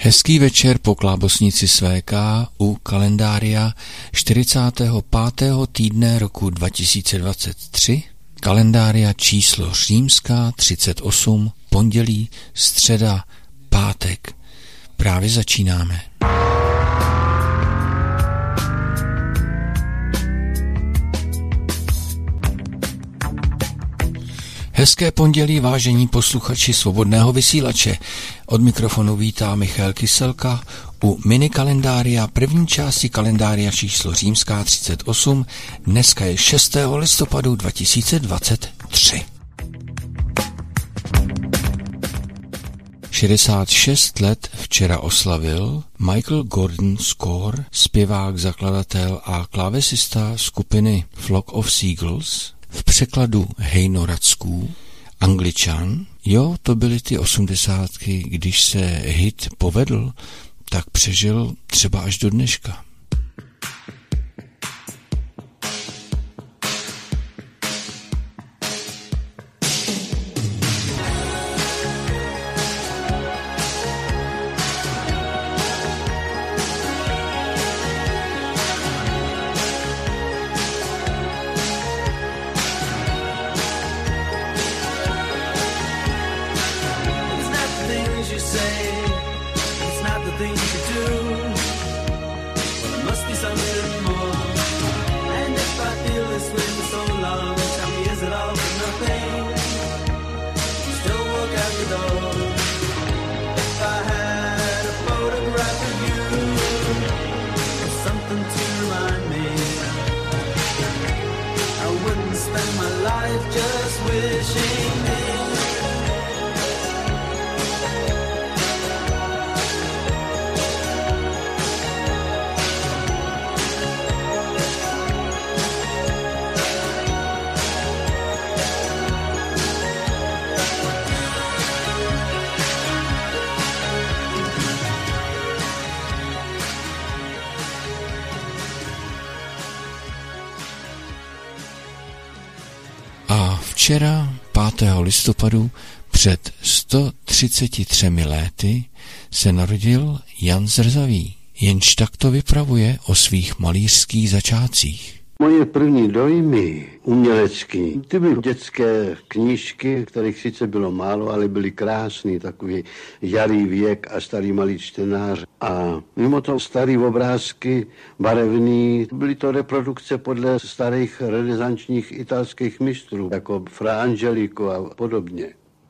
Hezký večer po klábosnici SVK u kalendária 45. týdne roku 2023, kalendária číslo římská 38, pondělí, středa, pátek. Právě začínáme. Hezké pondělí, vážení posluchači Svobodného vysílače. Od mikrofonu vítá Michal Kyselka u minikalendária první části kalendária číslo římská 38. Dneska je 6. listopadu 2023. 66 let včera oslavil Michael Gordon Score, zpěvák, zakladatel a klávesista skupiny Flock of Seagulls, v překladu Hejnoradsků, Angličan. Jo, to byly ty 80, když se hit povedl, tak přežil třeba až do dneška. Včera, 5. listopadu, před 133 lety se narodil Jan Zrzavý, jenž takto vypravuje o svých malířských začátcích. Moje první dojmy umělecký, ty byly dětské knížky, kterých sice bylo málo, ale byly krásný, takový jarý věk a starý malý čtenář. A mimo to starý obrázky, barevný, byly to reprodukce podle starých renesančních italských mistrů, jako Fra Angelico a podobně.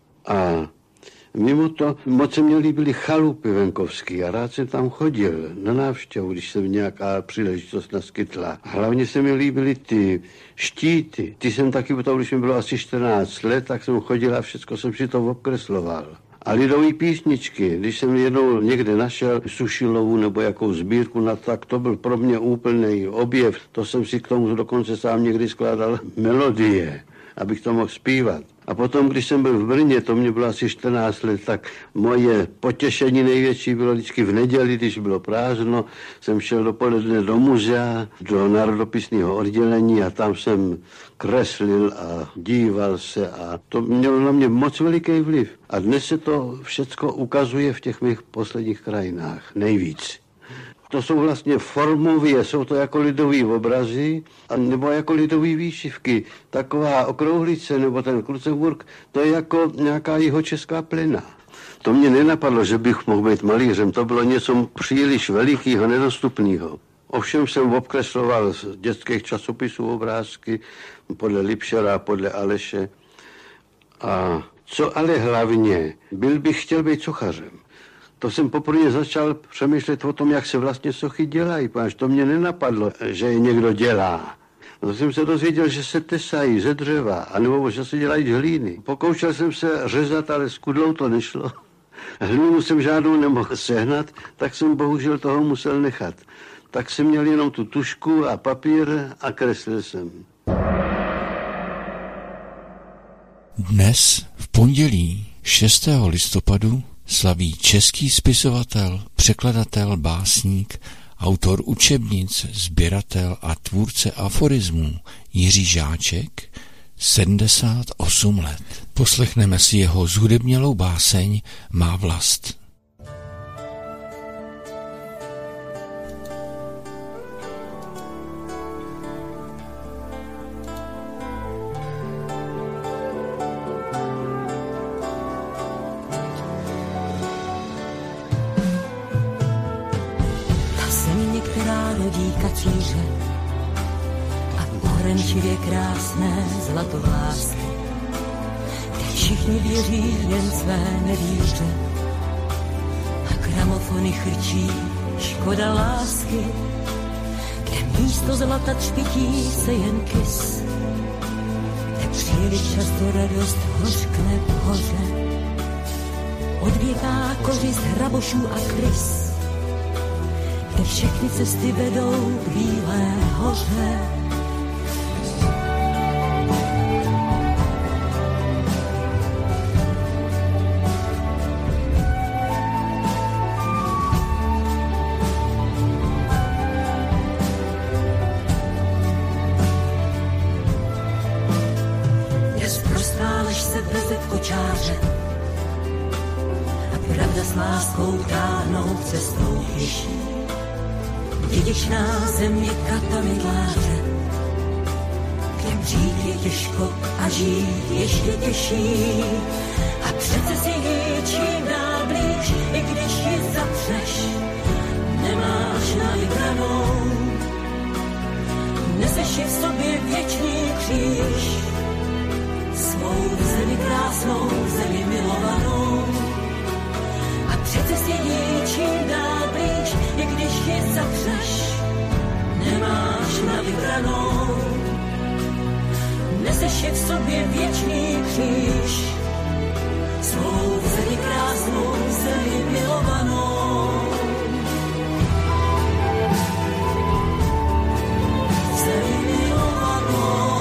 A mimo to moc se mě líbily chalupy venkovský a rád jsem tam chodil na návštěvu, když se mi nějaká příležitost naskytla. Hlavně se mi líbily ty štíty. Ty jsem taky, když mi bylo asi 14 let, tak jsem chodil a všechno jsem si to obkresloval. A lidové písničky, když jsem jednou někde našel Sušilovu nebo jakou sbírku, tak to byl pro mě úplný objev. To jsem si k tomu dokonce sám někdy skládal melodie, abych to mohl zpívat. A potom, když jsem byl v Brně, to mě bylo asi 14 let, tak moje potěšení největší bylo vždycky v neděli, když bylo prázdno, jsem šel dopoledne do muzea, do národopisného oddělení a tam jsem kreslil a díval se a to mělo na mě moc veliký vliv. A dnes se to všecko ukazuje v těch mých posledních krajinách nejvíc. To jsou vlastně formově, jsou to jako lidový obrazy, nebo jako lidový výšivky. Taková okrouhlice nebo ten Krucemburk, to je jako nějaká jihočeská plena. To mě nenapadlo, že bych mohl být malířem, to bylo něco příliš velikého, nedostupného. Ovšem jsem obkresloval z dětských časopisů obrázky podle Lipšera, podle Aleše. A co ale hlavně, bych chtěl být sochařem. To jsem poprvé začal přemýšlet o tom, jak se vlastně sochy dělají, protože to mě nenapadlo, že je někdo dělá. To jsem se dozvěděl, že se tesají ze dřeva, anebo že se dělají z hlíny. Pokoušel jsem se řezat, ale s kudlou to nešlo. Hlínu jsem žádnou nemohl sehnat, tak jsem bohužel toho musel nechat. Tak jsem měl jenom tu tužku a papír a kreslil jsem. Dnes, v pondělí 6. listopadu, slaví český spisovatel, překladatel, básník, autor učebnic, sběratel a tvůrce aforismů Jiří Žáček 78 let. Poslechneme si jeho zhudebnělou báseň Má vlast. která rodí kacíře a uhrančivě krásné zlato lásky, kde všichni věří jen své nevíře a gramofony chrčí škoda lásky, kde místo zlata třpití se jen kys, kde příliš často radost hořkne v hoře, odvěká kořist hrabošů a krys, kde všechny cesty vedou k Bílé hoře. Kde zprostá lež se vrze v kočáře a pravda s láskou táhnou cestou pěší. Dědičná země katamidláře, kde mřít je těžko a žít ještě těžší. A přece si ji čím dál blíž, i když ji zapřeš, nemáš na vybranou. Neseš ji v sobě věčný kříž, svou zemi krásnou, zemi milovanou. A přece si ji čím dál blíž, i když ji zapřeš, nemáš na vybranou. Neseš je v sobě věčný kříž, svou zemi krásnou, zemi milovanou. Zemi milovanou.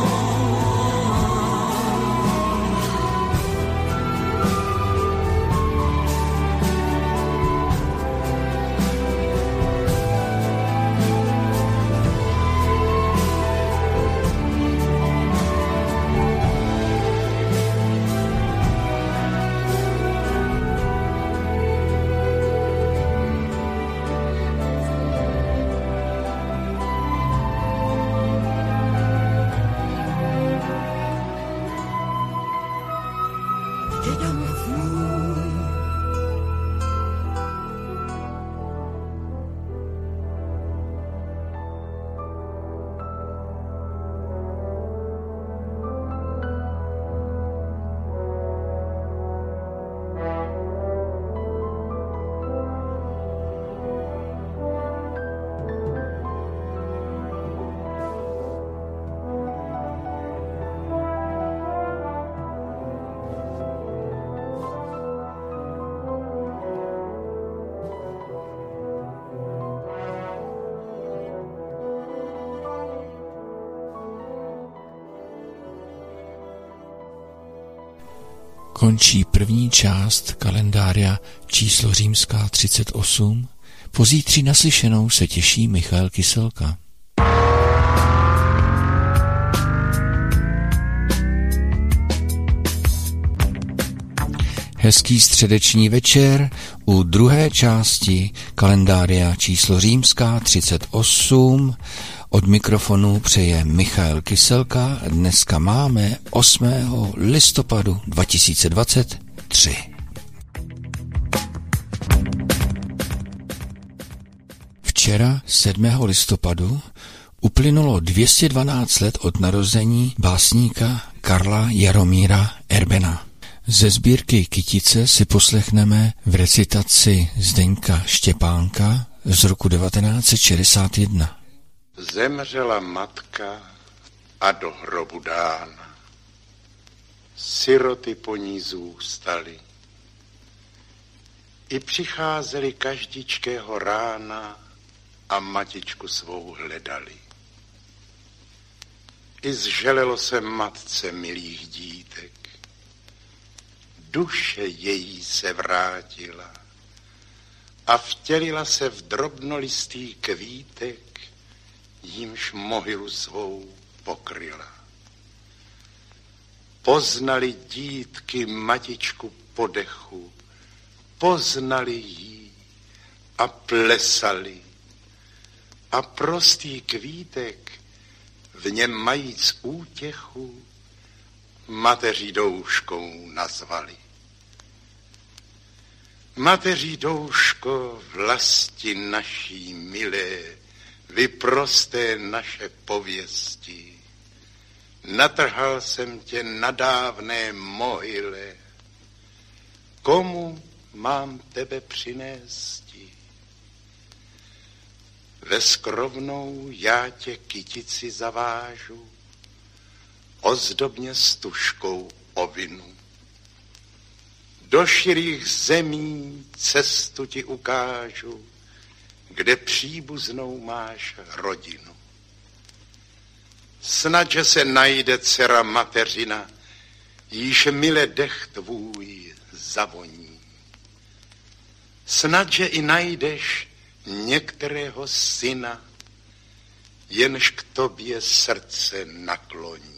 Končí první část kalendária číslo římská 38. Pozítří naslyšenou se těší Michal Kyselka. Hezký středeční večer u druhé části kalendária číslo římská 38. Od mikrofonu přeje Michal Kyselka. Dneska máme 8. listopadu 2023. Včera 7. listopadu uplynulo 212 let od narození básníka Karla Jaromíra Erbena. Ze sbírky Kytice si poslechneme v recitaci Zdeňka Štěpánka z roku 1961. Zemřela matka a do hrobu dána, siroty po ní zůstaly. I přicházeli každičkého rána a matičku svou hledali. I zželelo se matce milých dítek, duše její se vrátila a vtělila se v drobnolistý kvítek, jímž mohylu svou pokryla. Poznali dítky matičku po dechu, poznali jí a plesali. A prostý kvítek, v něm majíc útěchu, mateří douškou nazvali. Mateří douško, vlasti naší milé, vy prosté naše pověsti, natrhal jsem tě na dávné mohyle, komu mám tebe přinésti? Ve skrovnou já tě kytici zavážu, ozdobně stužkou ovinu. Do širých zemí cestu ti ukážu, kde příbuznou máš rodinu. Snad, že se najde dcera mateřina, jíž mile dech tvůj zavoní. Snad, že i najdeš některého syna, jenž k tobě srdce nakloní.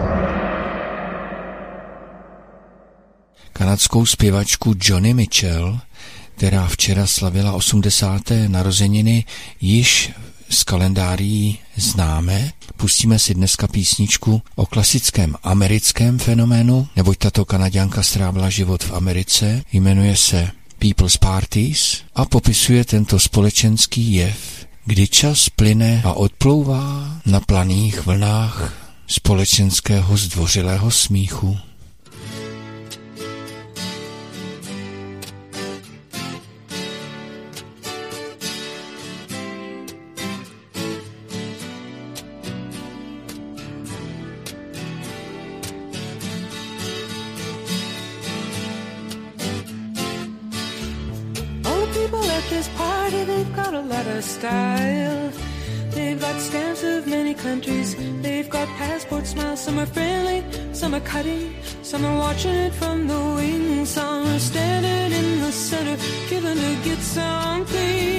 Kanadskou zpěvačku Joni Mitchell, která včera slavila 80. narozeniny, již z kalendáří známe. Pustíme si dneska písničku o klasickém americkém fenoménu, neboť tato Kanaďanka strávila život v Americe, jmenuje se People's Parties a popisuje tento společenský jev, kdy čas plyne a odplouvá na planých vlnách společenského zdvořilého smíchu. Style. They've got stamps of many countries. They've got passport smiles. Some are friendly, some are cutting, some are watching it from the wings. Some are standing in the center, giving to get something.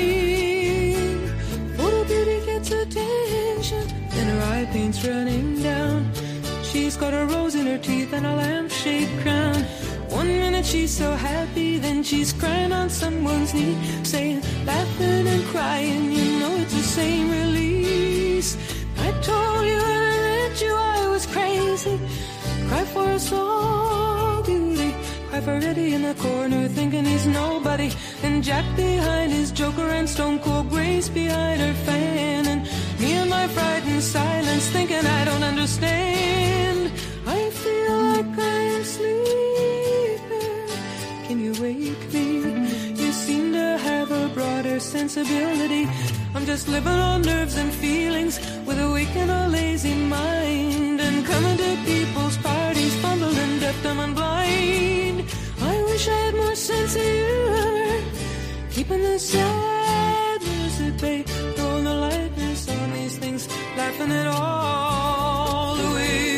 Photo beauty gets attention, and her eye paint's running down. She's got a rose in her teeth and a lampshade crown. 1 minute she's so happy, then she's crying on someone's knee, saying, laughing and crying, you know it's the same release. I told you when I met you I was crazy. Cry for a soul beauty, cry for Eddie in the corner thinking he's nobody, and Jack behind his Joker and Stone Cold Grace behind her fan, and me and my frightened silence thinking I don't understand. I feel like I'm sleeping. Can you wake me? You seem to have a broader sensibility. I'm just living on nerves and feelings with a weak and a lazy mind, and coming to people's parties, fumbling, deaf, dumb and blind. I wish I had more sense of humor, keeping the sadness at bay, throwing the lightness on these things, laughing it all away.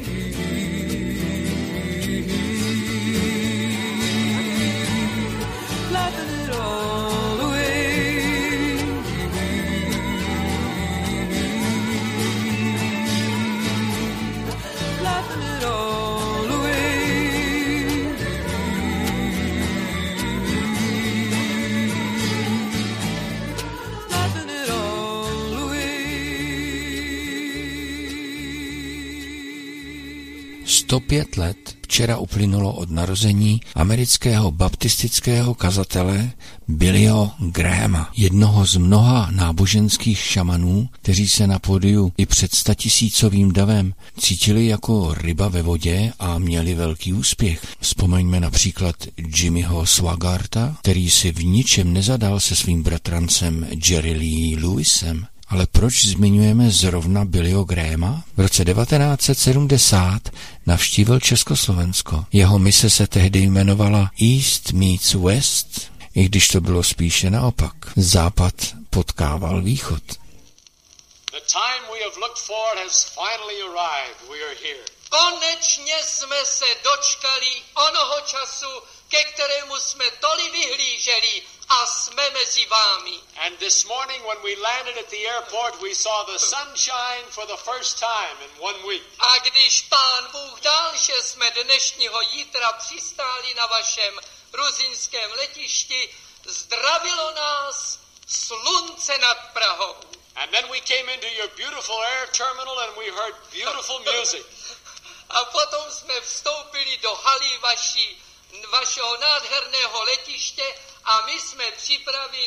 To 5 let včera uplynulo od narození amerického baptistického kazatele Billyho Grahama, jednoho z mnoha náboženských šamanů, kteří se na pódiu i před 100 000 davem cítili jako ryba ve vodě a měli velký úspěch. Vzpomeňme například Jimmyho Swaggarta, který si v ničem nezadal se svým bratrancem Jerry Lee Lewisem. Ale proč zmiňujeme zrovna Billyho Grahama? V roce 1970 navštívil Československo. Jeho mise se tehdy jmenovala East meets West, i když to bylo spíše naopak. Západ potkával východ. The time we have looked for has finally arrived. We are here. Konečně jsme se dočkali onoho času, ke kterému jsme tolik vyhlíželi, a jsme mezi vámi. And this morning when we landed at the airport, we saw the sunshine for the first time in 1 week. A když Pán Bůh dal, že jsme dnešního jítra přistáli na vašem ruzinském letišti, zdravilo nás slunce nad Prahou. And then we came into your beautiful air terminal and we heard beautiful music. A potom jsme vstoupili do haly vašeho nádherného letiště a my jsme připravili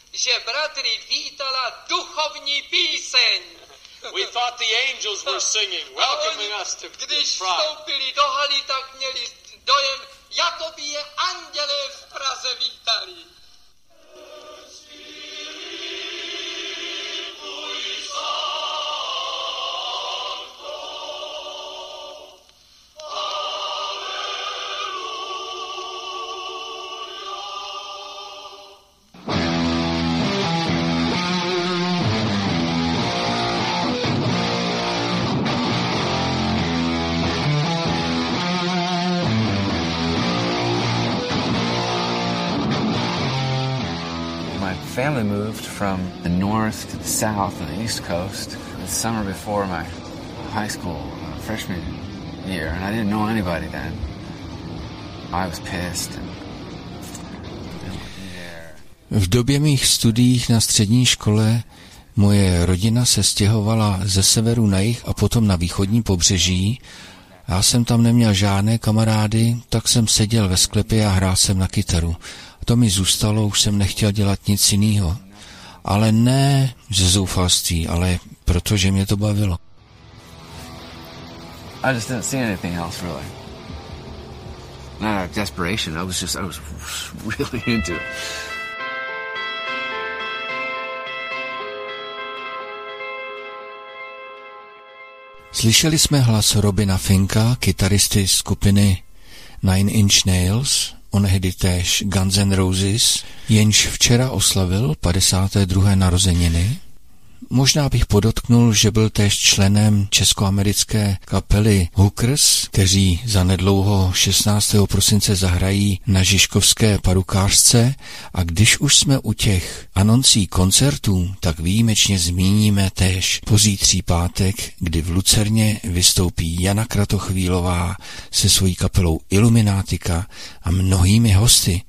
že bratry vítala duchovní píseň. We thought the angels were singing, welcoming us to the Když Prague. vstoupili do haly, tak měli dojem, jako by je andělé v Praze vítali. Family moved from the north to the south on the east coast the summer before my high school freshman year, and I didn't know anybody then. I was pissed. V době mých studiích na střední škole moje rodina se stěhovala ze severu na jih a potom na východní pobřeží. Já jsem tam neměl žádné kamarády, tak jsem seděl ve sklepě a hrál jsem na kytaru. To mi zůstalo, už jsem nechtěl dělat nic jiného. Ale ne ze zoufalství, ale protože mě to bavilo. I just didn't see anything else really. Not out of desperation, I was really into it. Slyšeli jsme hlas Robina Finka, kytaristy skupiny Nine Inch Nails, onehdy též Guns N' Roses, jenž včera oslavil 52. narozeniny. Možná bych podotknul, že byl též členem českoamerické kapely Hookers, kteří zanedlouho 16. prosince zahrají na Žižkovské parukářce, a když už jsme u těch anoncí koncertů, tak výjimečně zmíníme též pozítří pátek, kdy v Lucerně vystoupí Jana Kratochvílová se svojí kapelou Iluminátika a mnohými hosty.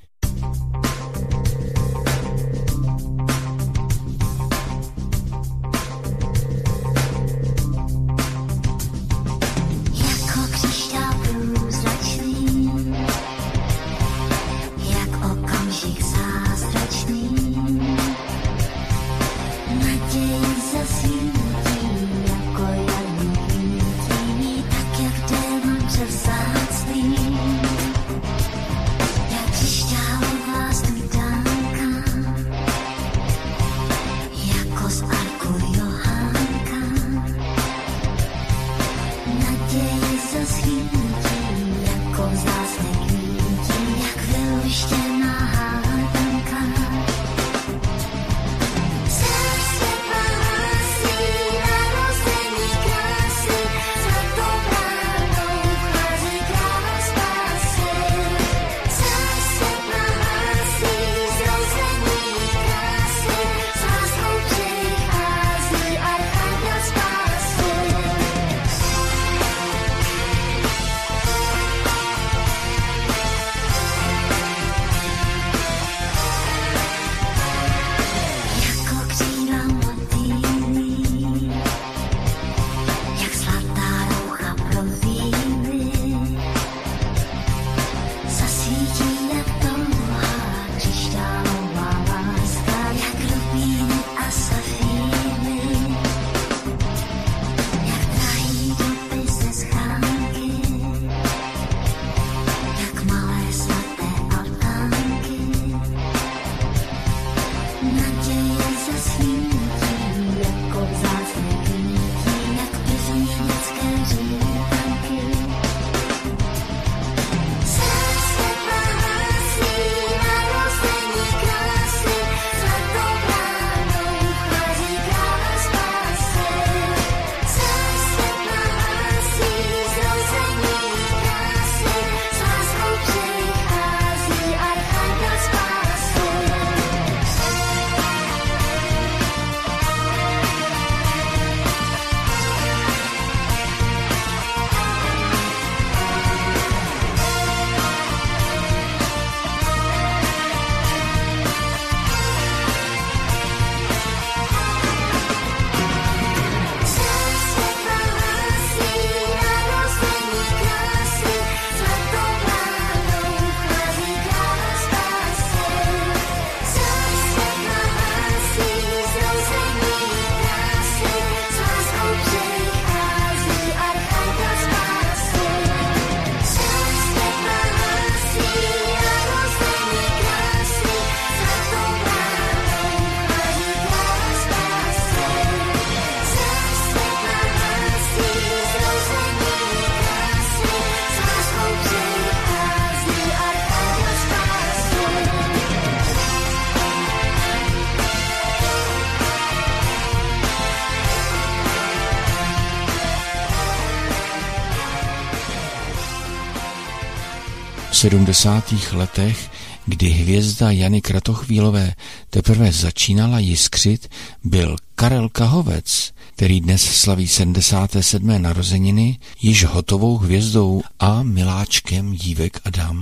70. letech, kdy hvězda Jany Kratochvílové teprve začínala jiskřit, byl Karel Kahovec, který dnes slaví 77. narozeniny, již hotovou hvězdou a miláčkem dívek a dam.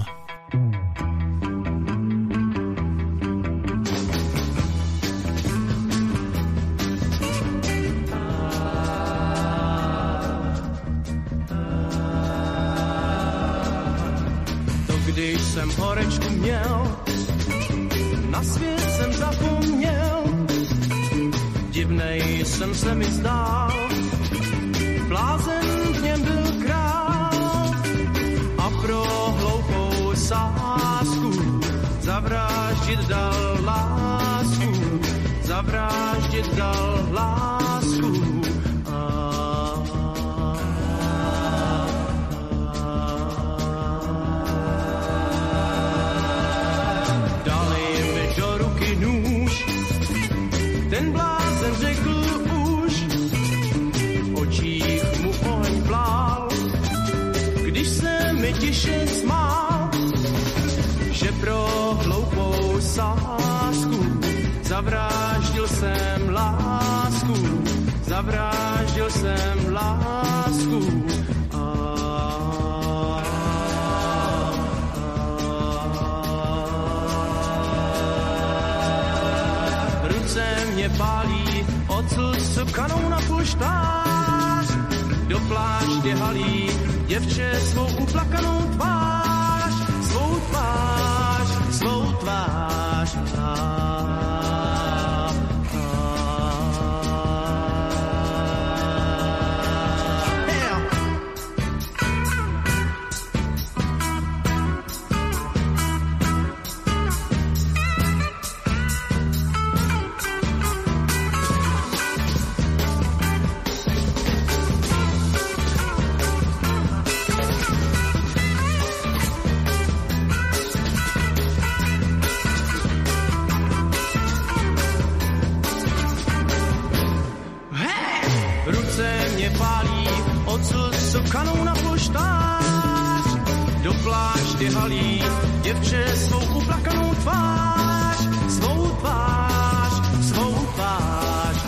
Když jsem horečku měl, na svět jsem zapomněl, divnej jsem se mi zdál, blázen v něm byl král a pro hloupou sázku zavraždit dal lásku, zavraždit dal lásku. Ten blázen řekl už, v očích mu oheň plál, když se mi tiše smál, že pro hloupou sázku zavraždil jsem lásku, zavraždil jsem lásku. Mě pálí, ocel co kanou na polštář, do pláště halí děvče svou uplakanou tvář, svou tvář, svou tvář. Kanou na polštář, do pláště halí děvče svou uplakanou tvář, svou tvář, svou tvář.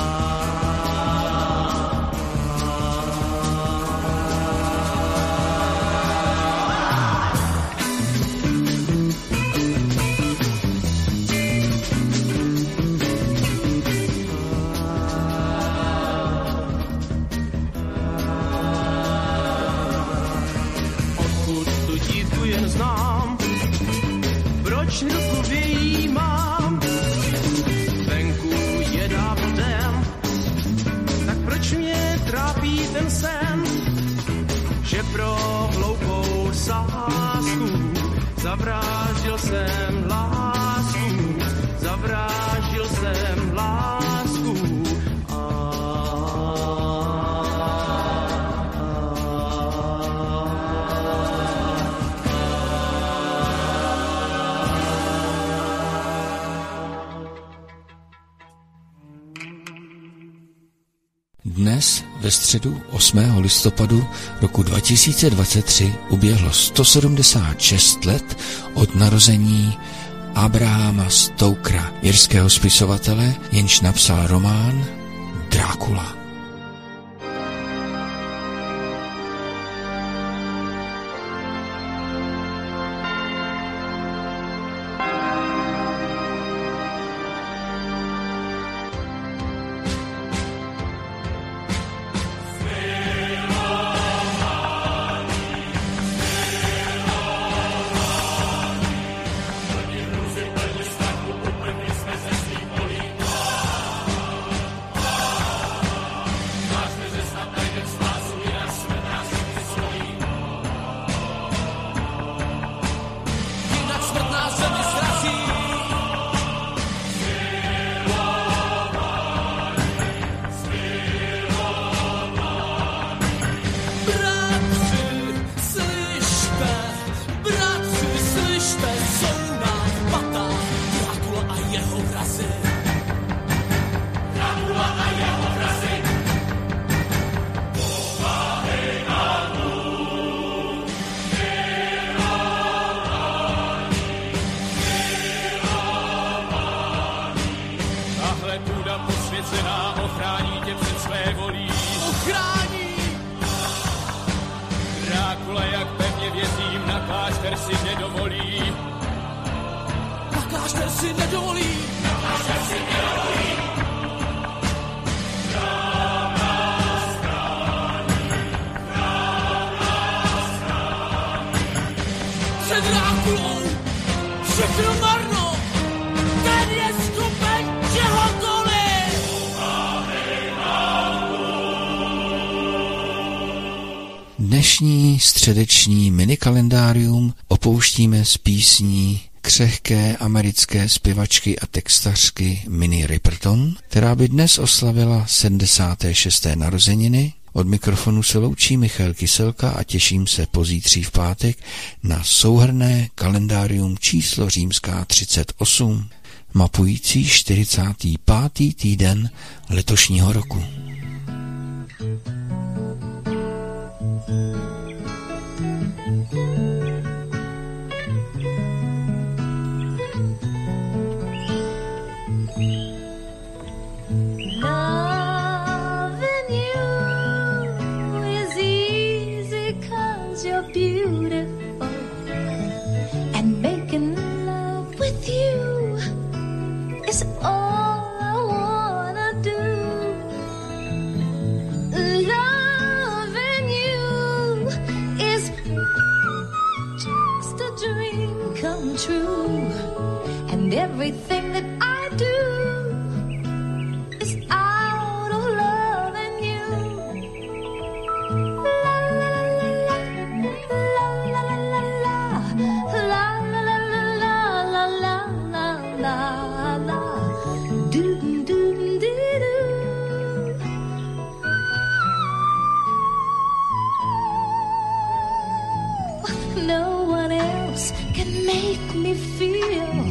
Znám, proč ruku v její mám, venku je dávno den, tak proč mě trápí ten sen, že pro hloupou sázku zavraždil jsem lásku, zavraždil jsem lásku. Dnes ve středu 8. listopadu roku 2023 uběhlo 176 let od narození Abrahama Stokera, irského spisovatele, jenž napsal román Drákula. ale půda posvěcená ochrání tě před své volí. Ochrání! Drákula, jak pevně věřím, na klášter si nedovolí. Na klášter si nedovolí. Na klášter si nedovolí. Krám nás chrání. Krám nás chrání. Před Drákulou všechno marno. Ten je skupen čehokoliv. Dnešní středeční minikalendárium opouštíme s písní křehké americké zpěvačky a textařky Minnie Riperton, která by dnes oslavila 76. narozeniny. Od mikrofonu se loučí Michal Kyselka a těším se pozítří v pátek na souhrnné kalendárium číslo římská 38, mapující 45. týden letošního roku. Everything that I do is out of love and you. La la la la la la la la la la la la la la do do do do. No one else can make me feel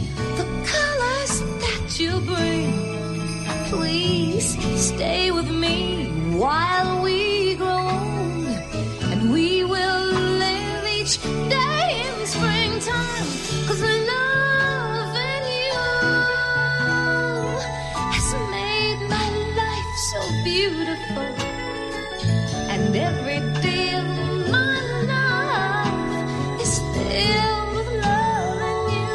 you bring. Please stay with me while we grow old, and we will live each day in springtime, 'cause loving you has made my life so beautiful, and every day of my life is filled with love and you.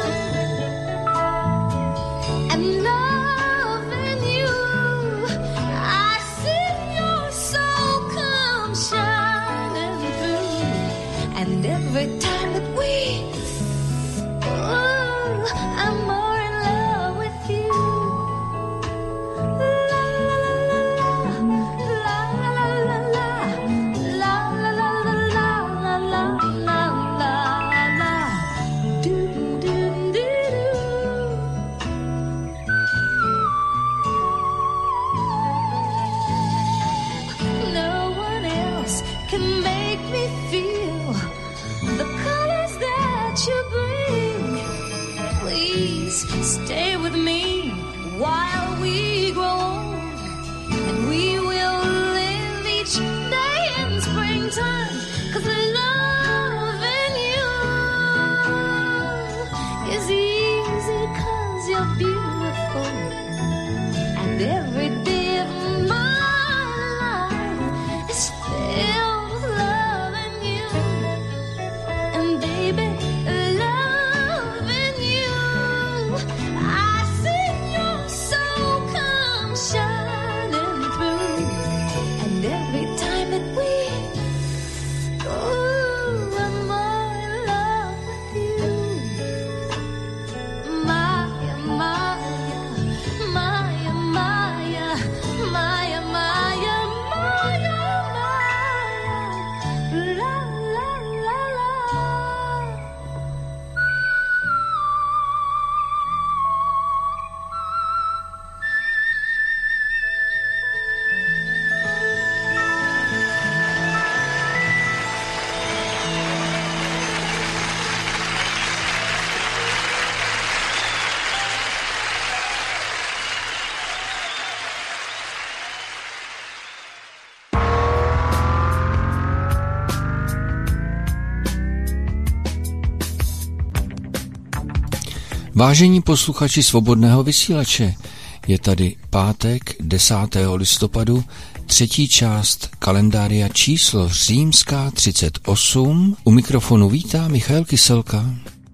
And loving you, I see your soul come shining through. And every time that I'm more in love with you. La la la la la la la la la la la la la la la do do do do. No one else can make me feel the colors that you bring. Please stay with me while we grow old, and we will live each day in springtime, 'cause loving you is easy 'cause you're beautiful, and every day of my life is filled with love and you. And baby, loving you, I see your soul come shining through. And every time that I'm more in love with you. Maya, Maya, Maya, Maya, Maya, Maya, Maya, Maya, la la la la. Vážení posluchači Svobodného vysílače, Je tady pátek 10. listopadu, třetí část kalendária číslo římská 38. U mikrofonu vítá Michal Kyselka.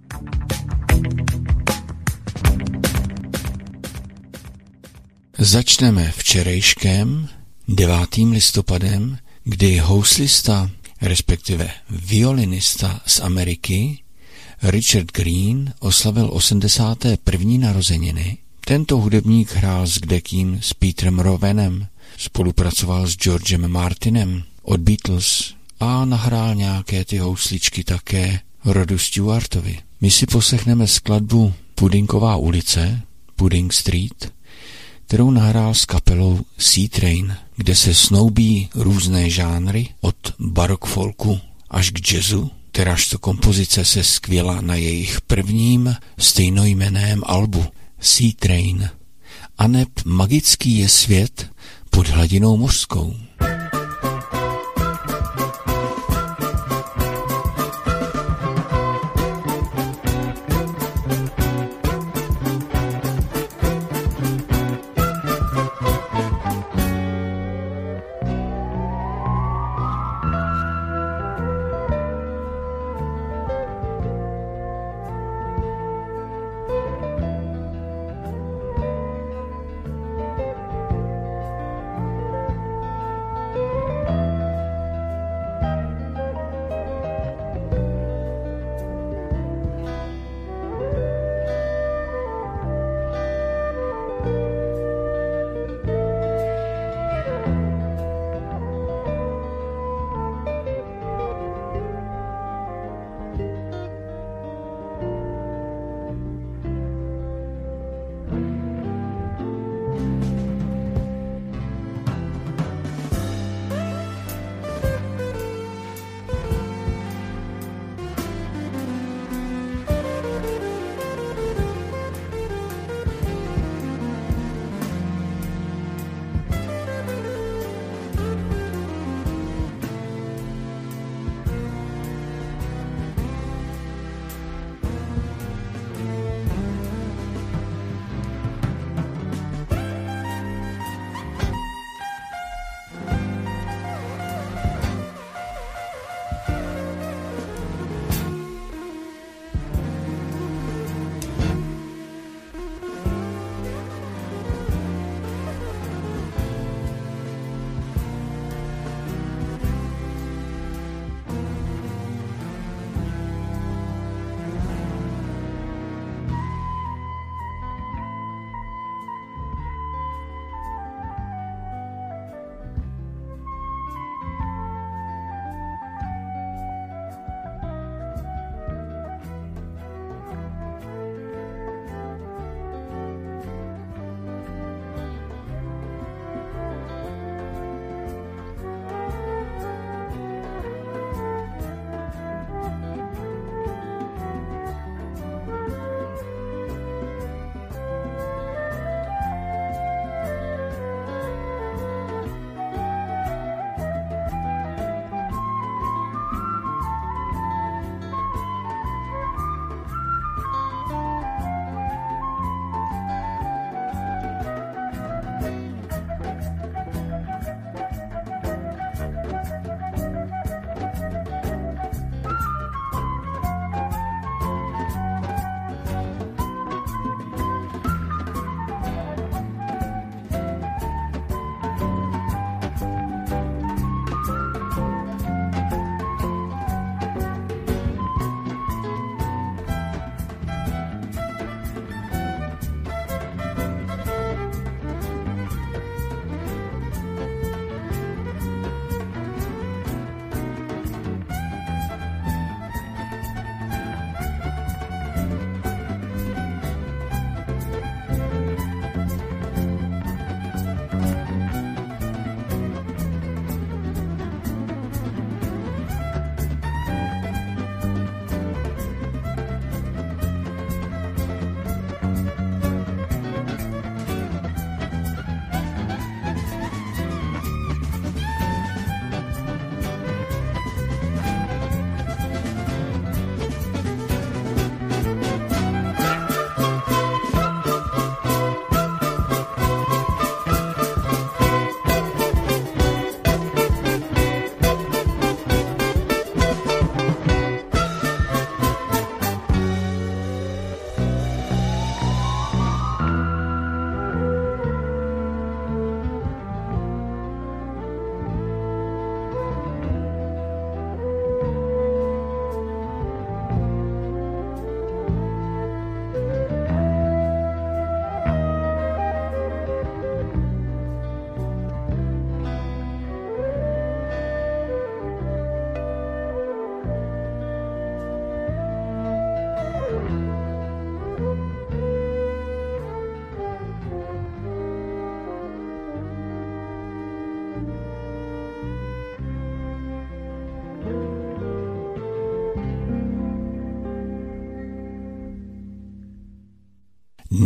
Začneme včerejškem 9. listopadem, kdy houslista, respektive violinista z Ameriky, Richard Green oslavil 81. narozeniny. Tento hudebník hrál s kdekým, s Petrem Rowenem, spolupracoval s Georgem Martinem od Beatles a nahrál nějaké ty housličky také Rodu Stewartovi. My si poslechneme skladbu Puddingová ulice, Pudding Street, kterou nahrál s kapelou Sea Train, kde se snoubí různé žánry od barok folku až k jazzu, kterážto kompozice se skvěla na jejich prvním stejnojmenném albu Sea Train. Aneb magický je svět pod hladinou mořskou.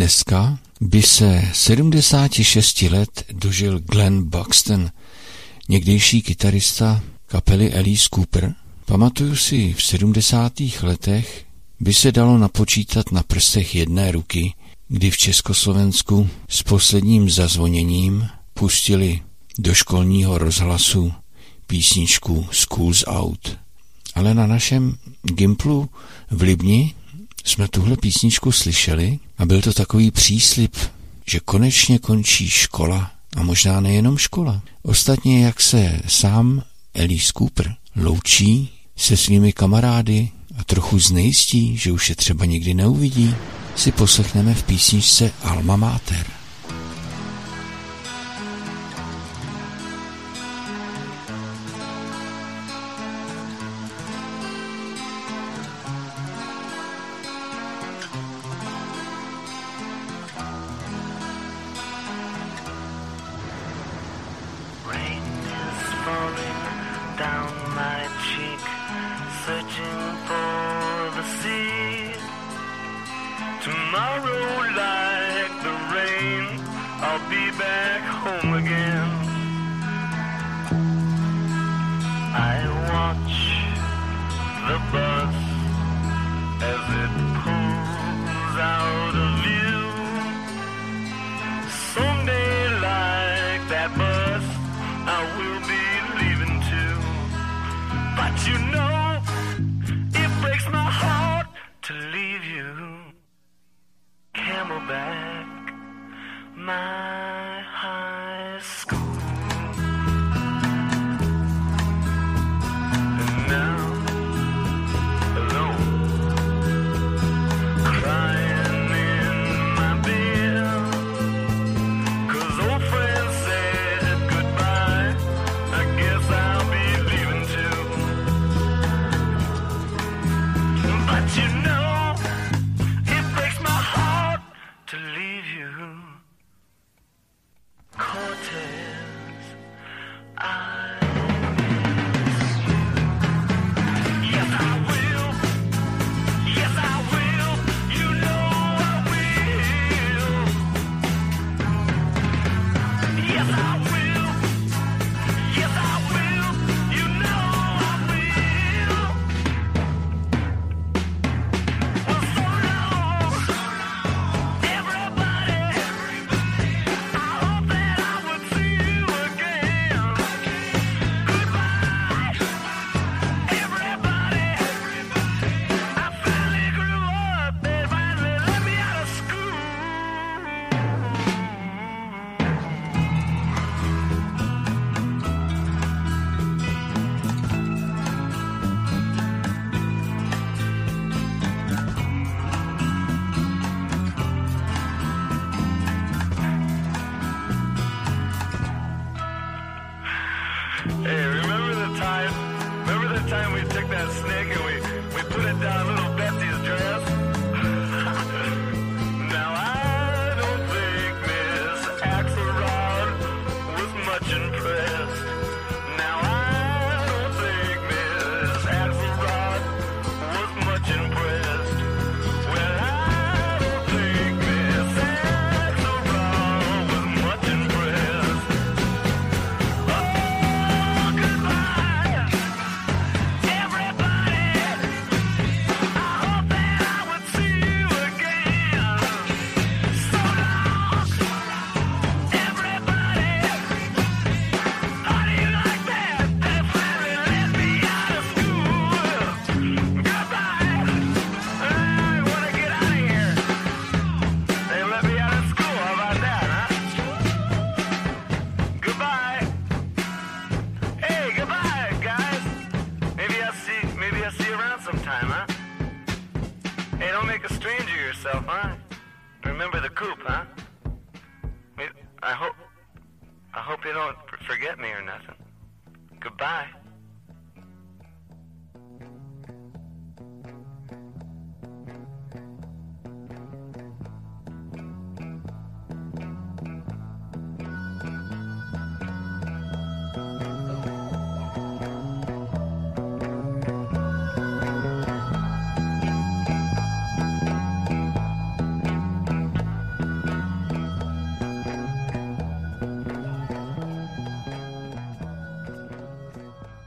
Dneska by se 76 let dožil Glenn Buxton, někdejší kytarista kapely Alice Cooper. Pamatuju si, v 70. letech by se dalo napočítat na prstech jedné ruky, kdy v Československu s posledním zazvoněním pustili do školního rozhlasu písničku School's Out. Ale na našem Gimplu v Libni jsme tuhle písničku slyšeli a byl to takový příslib, že konečně končí škola a možná nejenom škola. Ostatně, jak se sám Alice Cooper loučí se svými kamarády a trochu znejistí, že už je třeba nikdy neuvidí, si poslechneme v písničce Alma Mater.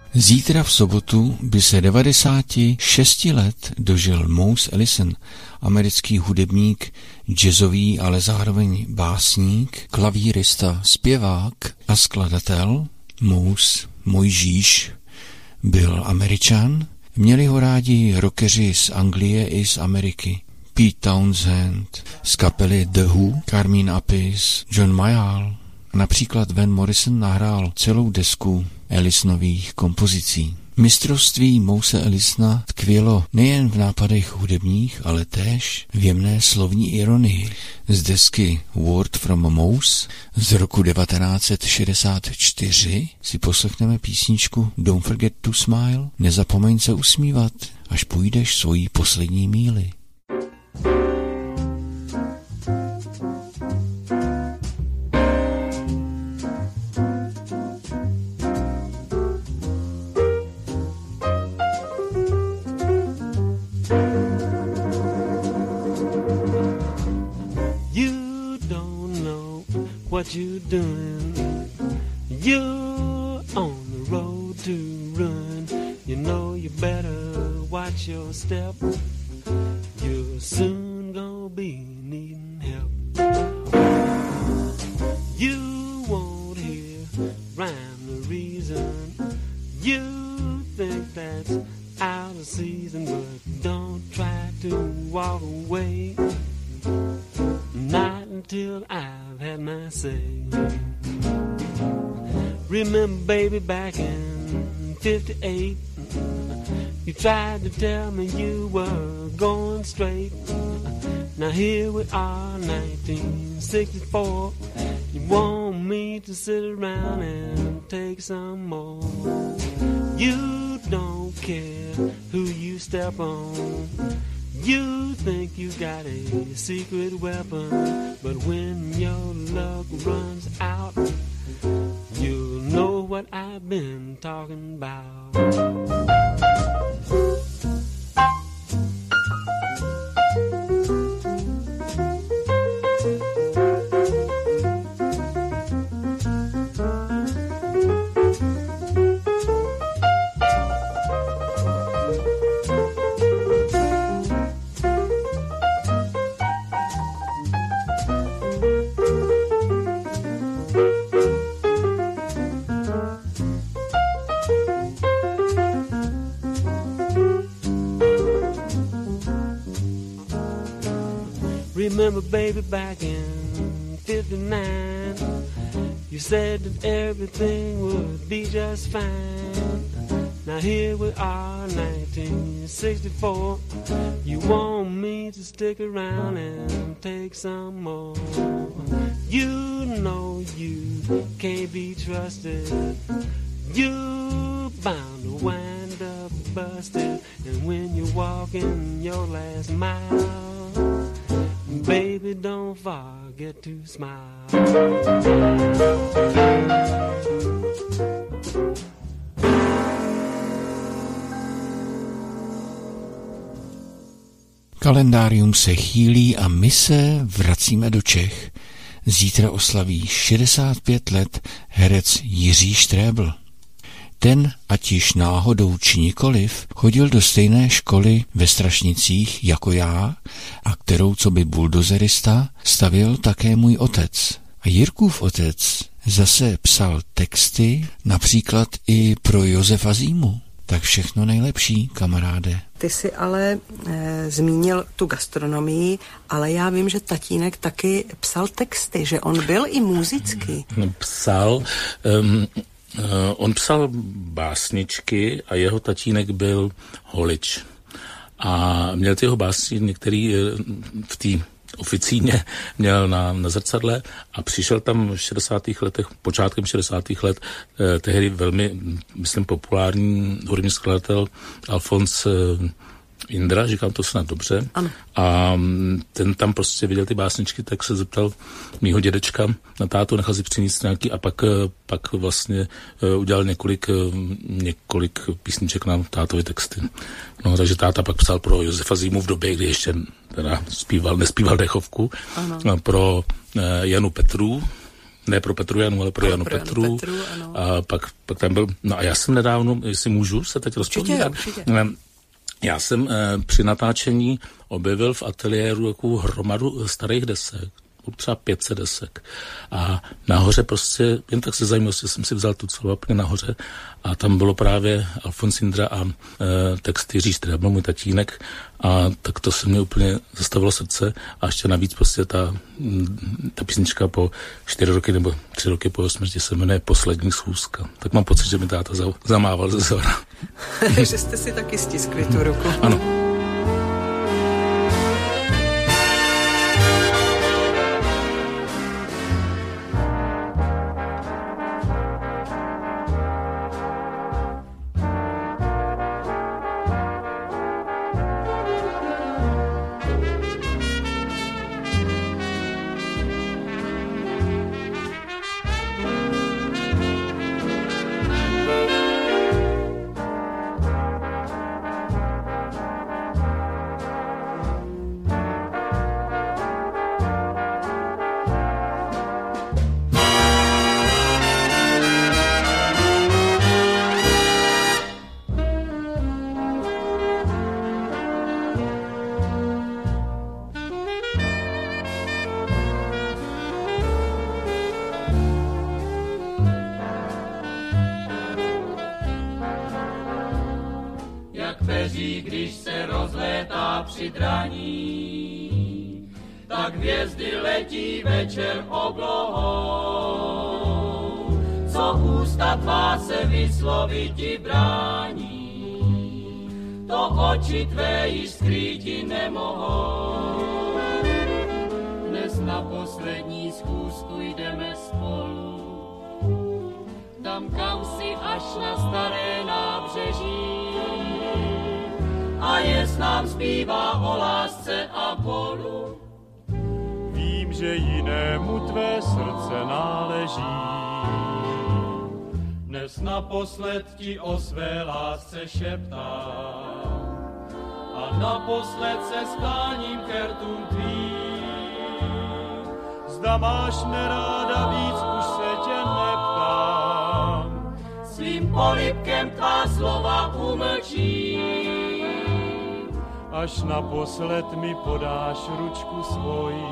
Zítra v sobotu by se 96 let dožil Mose Allison, americký hudebník, jazzový, ale zároveň básník, klavírista, zpěvák a skladatel. Mose Mojžíš byl Američan, měli ho rádi rockeři z Anglie i z Ameriky. Pete Townshend z kapely The Who, Carmine Appice, John Mayall. Například Van Morrison nahrál celou desku Allisonových kompozicí. Mistrovství Mose Allisona tkvělo nejen v nápadech hudebních, ale též v jemné slovní ironii. Z desky Word from Mose z roku 1964 si poslechneme písničku Don't Forget to Smile, nezapomeň se usmívat, až půjdeš svojí poslední míli. What you doing? You're on the road to ruin. You know you better watch your step. You're soon gonna be needing help. You won't hear rhyme the reason. You think that's out of season, but don't try to walk away. Not until I've had my say. Remember, baby, back in 58, you tried to tell me you were going straight. Now here we are, 1964. You want me to sit around and take some more. You don't care who you step on. You think you got a secret weapon, but when your luck runs out, you'll know what I've been talking about. Remember, baby, back in 59, you said that everything would be just fine. Now here we are, 1964. You want me to stick around and take some more. You know you can't be trusted. You're bound to wind up busted. And when you're walking your last mile, baby, don't forget to smile. Kalendárium se chýlí a my se vracíme do Čech. Zítra oslaví 65 let herec Jiří Štrebl. Ten, ať již náhodou či nikoliv, chodil do stejné školy ve Strašnicích jako já a kterou coby buldozerista stavěl také můj otec. A Jirkův otec zase psal texty například i pro Josefa Zímu. Tak všechno nejlepší, kamaráde. Ty jsi ale zmínil tu gastronomii, ale já vím, že tatínek taky psal texty, že on byl i muzický. Psal... On psal básničky a jeho tatínek byl holič. A měl ty jeho básni některý v té oficíně měl na zrcadle a přišel tam v 60. letech, počátkem 60. let, tehdy velmi, myslím, populární hudební skladatel Alfons Indra, říkám to snad dobře. Ano. A ten tam prostě viděl ty básničky, tak se zeptal mýho dědečka na tátu, nechal si přinést nějaký a pak vlastně udělal několik písniček na tátovy texty. No, takže táta pak psal pro Josefa Zímu v době, kdy ještě teda nespíval dechovku, ano. Pro Janu Petru, ne pro Petru Janu, ale pro Janu Petru. A pak tam byl, no a já jsem nedávno, jestli můžu se teď rozpovídat. Určitě. Já jsem při natáčení objevil v ateliéru takovou hromadu starých desek, třeba 500 desek. A nahoře prostě, jen tak se zajímavostí jsem si vzal tu celovapně nahoře a tam bylo právě Alfons Jindra a text Jiří Štrebl, můj tatínek, a tak to se mě úplně zastavilo srdce a ještě navíc prostě ta písnička po 4 roky nebo 3 roky po jeho smrti se jmenuje Poslední schůzka. Tak mám pocit, že mi táta zamával ze zhora. Že jste si taky stiskli tu ruku. Ano. Když se rozlétá při draní, tak hvězdy letí večer oblohou. Co ústa tvá se vysloviti brání, to oči tvé již skrýti nemohou. Dnes na poslední schůzku jdeme spolu, dám kausy až na staré nábřeží. A jest nám zpívá o lásce a bolu. Vím, že jinému tvé srdce náleží. Dnes naposled ti o své lásce šeptám a naposled se skláním k rtům tvým. Zda máš neráda víc, už se tě neptám. Svým polibkem tvá slova umlčím. Až naposled mi podáš ručku svoji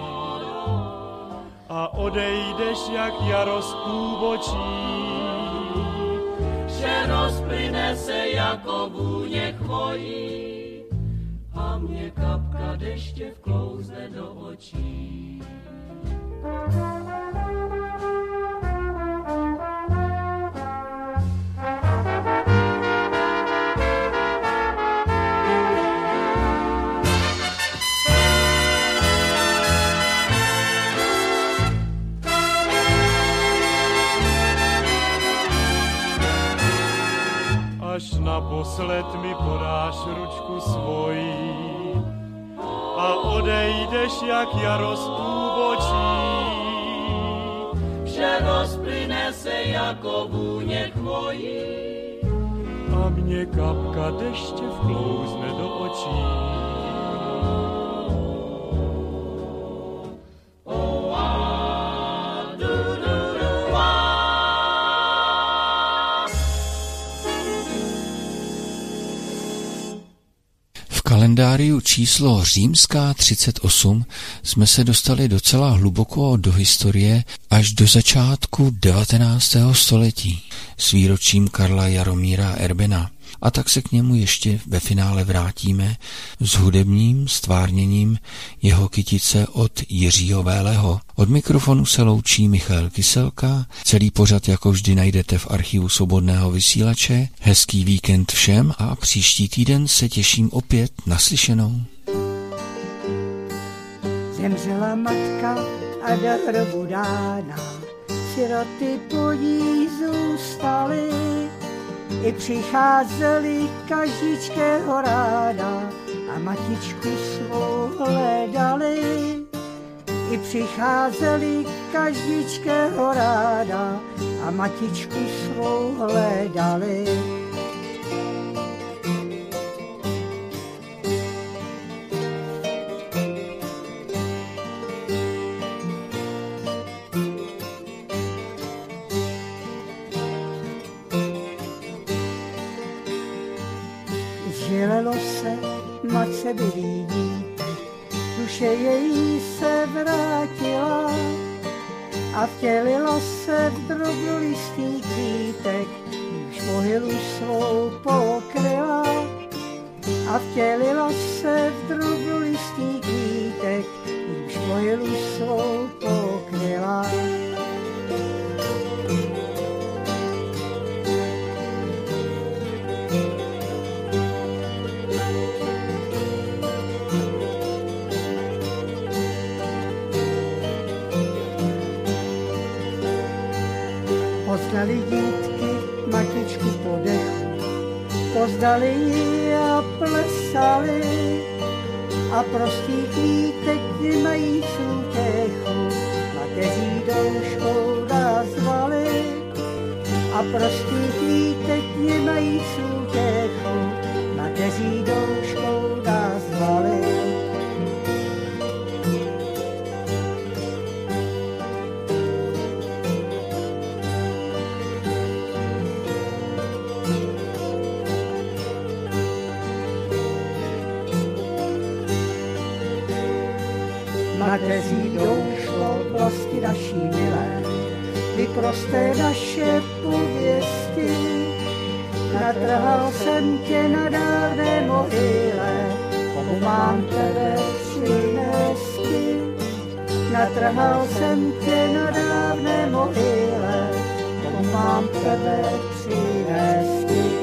a odejdeš jak jaro z úbočí. Že rozplyne se jako vůně chvojí a mě kapka deště vklouzne do očí. Až naposled mi podáš ručku svojí a odejdeš jak jaro z úbočí. Že rozplyne se jako vůně chvojí a mě kapka deště vklouzne do očí. V kalendáriu číslo římská 38 jsme se dostali docela hluboko do historie až do začátku 19. století s výročím Karla Jaromíra Erbena. A tak se k němu ještě ve finále vrátíme s hudebním stvárněním jeho kytice od Jiřího Véleho. Od mikrofonu se loučí Michal Kyselka. Celý pořad jako vždy najdete v archivu Svobodného vysílače. Hezký víkend všem a příští týden se těším opět naslyšenou. Zemřela matka a do hrobu dána, siroty po ní zůstaly. I přicházeli každíčkého ráda a matičku svou hledali. I přicházeli každíčkého ráda a matičku svou hledali. přebylý dítek, duše její se vrátila a vtělila se v drobnolistý kvítek, už mohylu svou pokryla a vtělila se v drobnolistý kvítek, už mohylu svou pokryla. Poznali dítky matičku po dechu, poznali ji a plesali a prostý kvítek nemají útěchu, mateří douškou nazvali a prostý kvítek nemají útěchu, mateří douškou nazvali. Mateří doušlo vlasti naší milé, vyprosté naše pověsti. Natrhal jsem tě na dávné mohyle, komu mám tebe přinesti. Natrhal jsem tě na dávné mohyle, komu mám tebe přinesti.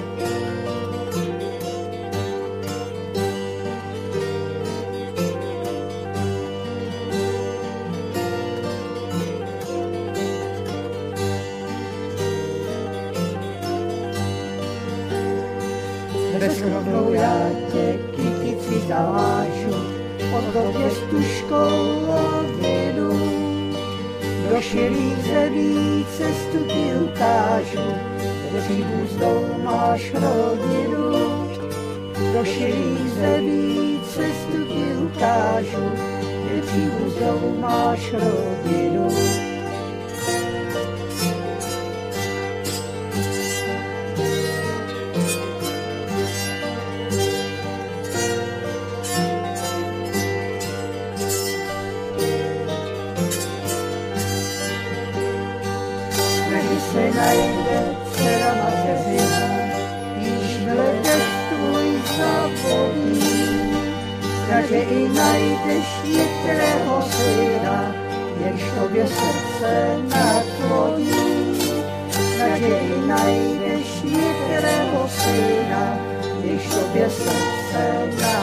Bezkrovnou já tě kytici zavážu, ozdobě s tuškou odjedu. Do širých zemí cestu ti ukážu, kde příbuznou máš rodinu. Do širých zemí cestu ti ukážu, kde příbuznou máš rodinu. Najde dcera mateřina, již mledeš tvůj zavodí. Zdraže i najdeš některého syna, jenž tobě srdce naklodí. Zdraže i najdeš některého syna, jenž tobě srdce naklodí.